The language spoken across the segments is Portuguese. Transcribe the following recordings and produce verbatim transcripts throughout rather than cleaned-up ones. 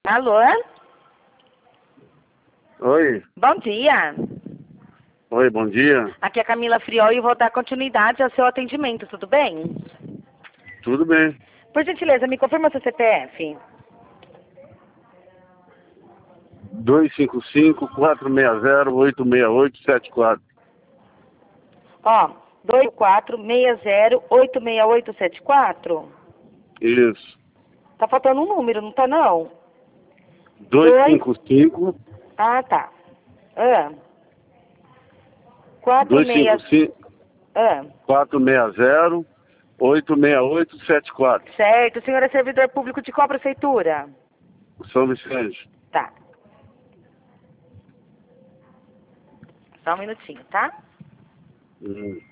Alô? Oi. Bom dia. Oi, bom dia. Aqui é a Camila Friol e eu vou dar continuidade ao seu atendimento, tudo bem? Tudo bem. Por gentileza, me confirma seu C P F. dois cinco cinco, quatro seis zero, oito seis oito sete quatro. Ó, dois quatro seis zero oito seis oito sete quatro. Isso. Tá faltando um número, não tá não? dois cinco cinco, Ah, tá. Ah. quatro dois cinco seis... cinco, Ah. quatro seis zero, oito seis oito sete quatro. Certo. O senhor é servidor público de qual prefeitura? São Vicente. Tá. Só um minutinho, tá? Hum.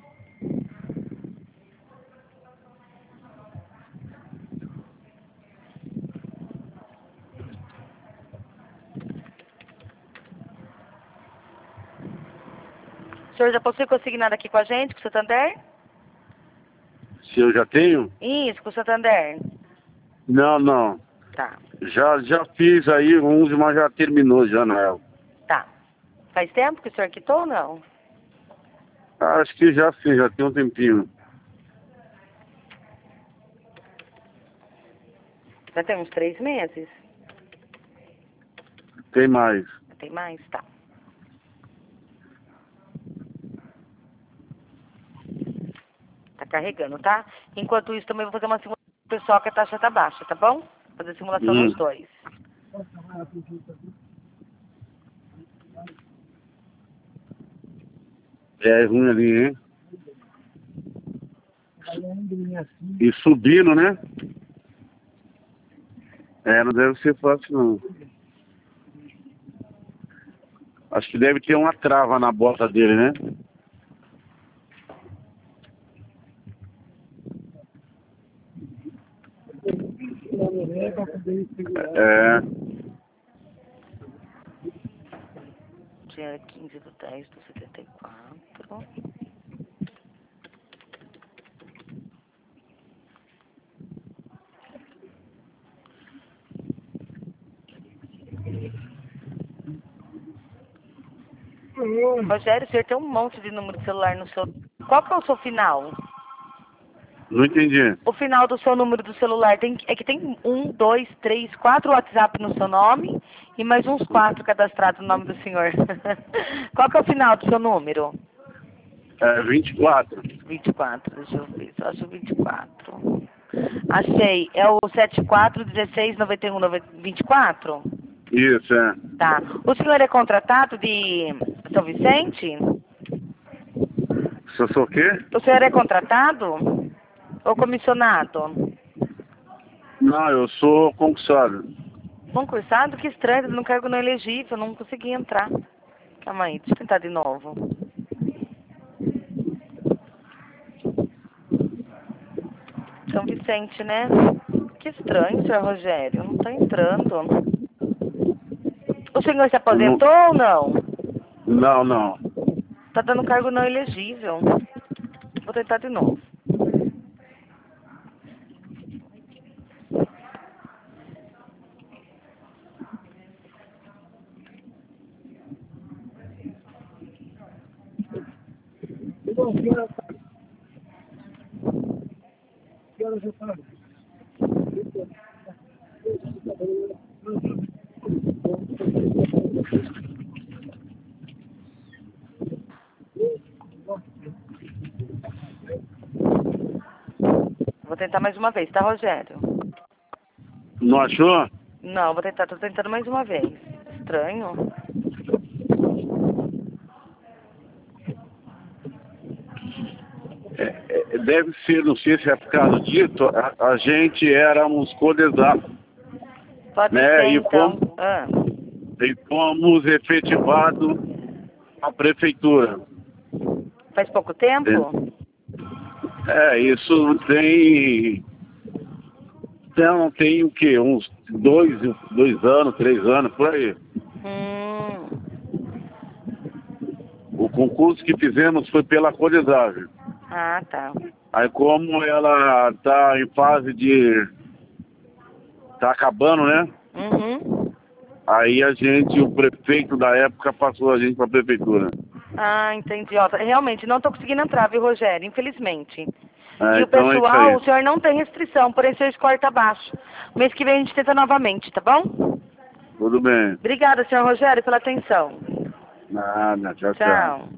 O senhor já possui consignado aqui com a gente, com o Santander? Se eu já tenho? Isso, com o Santander. Não, não. Tá. Já, já fiz aí uns, mas já terminou já, na real. Tá. Faz tempo que o senhor quitou ou não? Acho que já sim, já tem um tempinho. Já tem uns três meses? Tem mais. Tem mais? Tá. Tá carregando, tá? Enquanto isso, também vou fazer uma simulação com o pessoal que a taxa tá baixa, tá bom? Vou fazer simulação Hum. nos dois. É ruim ali, hein? E subindo, né? É, não deve ser fácil, não. Acho que deve ter uma trava na bota dele, né? É. Dia quinze do dez do setenta e quatro. Rogério, o senhor tem um monte de número de celular no seu... Qual que é o seu final? Não entendi. O final do seu número do celular tem, é que tem um, dois, três, quatro WhatsApp no seu nome e mais uns quatro cadastrados no nome do senhor. Qual que é o final do seu número? É vinte e quatro. vinte e quatro, deixa eu ver, só acho vinte e quatro. Achei, é o setenta e quatro, dezesseis, noventa e um, vinte e quatro? Isso, é. Tá. O senhor é contratado de São Vicente? Se eu sou o quê? O senhor é contratado? Ou comissionado? Não, eu sou concursado. Concursado? Que estranho, não cargo não elegível, não consegui entrar. Calma aí, deixa eu tentar de novo. São Vicente, né? Que estranho, senhor Rogério, não tá entrando. O senhor se aposentou Não, ou não? não. não. Tá dando cargo não elegível. Vou tentar de novo. Vou tentar mais uma vez, tá, Rogério? Não achou? Não, vou tentar, tô tentando mais uma vez. Estranho. É, é, deve ser, não sei se é por causa disso, a, a gente éramos codesados, Pode né? ser, E então. fomos, Ah, e fomos efetivados à prefeitura. faz pouco tempo? É, isso tem... Então, tem o quê? Uns dois, dois anos, três anos, por aí. Hum, O concurso que fizemos foi pela Codesave. ah, tá. Aí como ela tá em fase de... tá acabando, né? Uhum. Aí a gente, o prefeito da época passou a gente para a prefeitura. Ah, entendi. Ó, realmente, não estou conseguindo entrar, viu, Rogério? Infelizmente. É, E o então é isso pessoal, aí. o senhor não tem restrição, porém o senhor corta abaixo. Mês que vem a gente tenta novamente, tá bom? Tudo bem. Obrigada, senhor Rogério, pela atenção. Nada, tchau, tchau. Tchau.